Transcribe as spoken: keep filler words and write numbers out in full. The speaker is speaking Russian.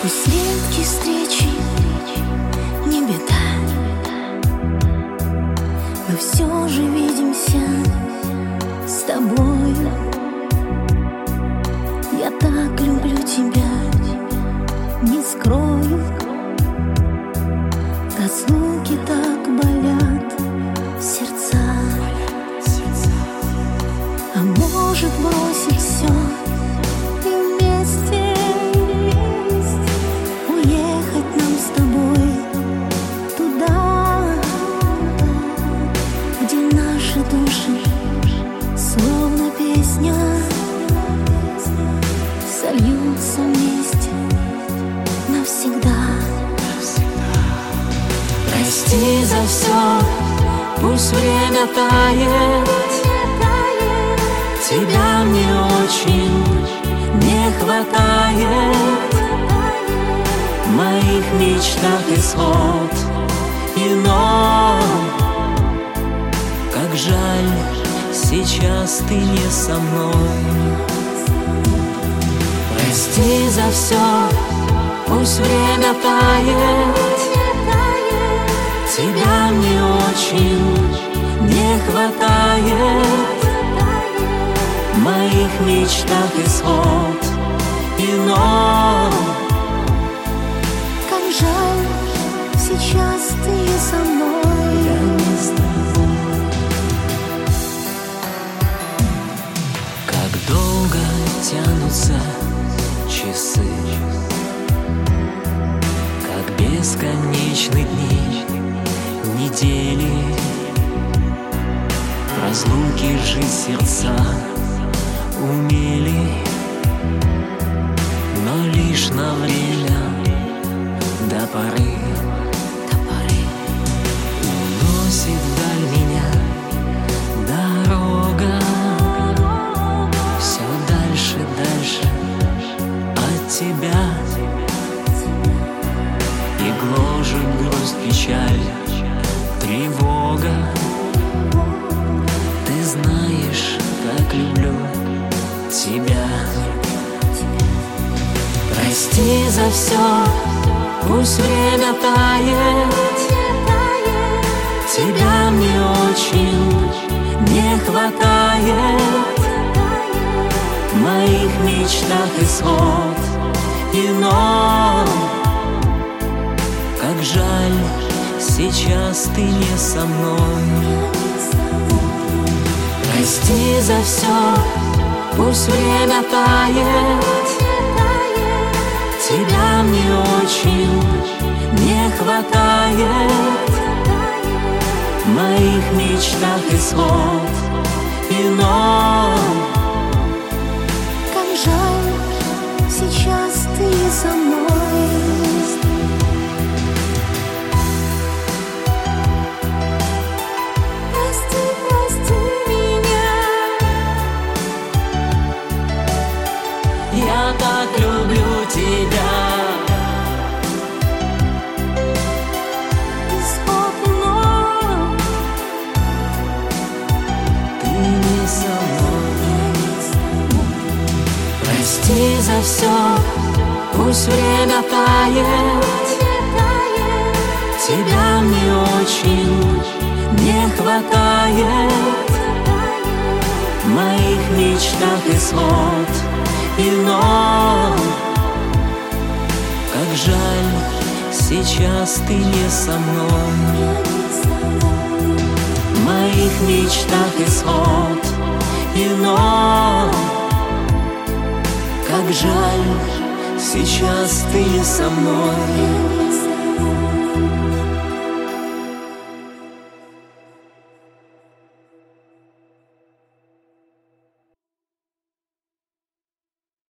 Пусть редкие встречи не беда, мы все же видимся с тобой. Я так люблю тебя, не скрою. Разлуки так болят сердца. А может бросить все и вместе уехать нам с тобой туда, где наши души, словно песня, сольются вместе навсегда. Прости за все, пусть время тает. Тебя мне очень не хватает. В моих мечтах исход иной. Как жаль, сейчас ты не со мной. Прости за все, пусть время тает. Тебя мне очень не хватает. В моих мечтах исход иной. Как жаль, сейчас ты не со мной. Я не с тобой. Как долго тянутся часы, как бесконечны дни, недели. В разлуке жить сердца умели, но лишь на время, до поры, до поры. Уносит вдаль меня дорога, все дальше, дальше от тебя. И гложет грусть, печаль, тревога. Ты знаешь, как люблю тебя. Прости за все, пусть время тает. Тебя мне очень не хватает. В моих мечтах исход иной. Как жаль, сейчас ты не со мной. Прости за все, пусть время тает. Тебя мне очень не хватает. В моих мечтах исход иной. Как жаль, сейчас ты не со мной. Я так люблю тебя. Исход иной. Ты не со мной. Прости за все, пусть время тает. Тебя мне очень не хватает. В моих мечтах исход иной. Как жаль, сейчас ты не со мной. В моих мечтах исход иной. Как жаль, сейчас ты не со мной.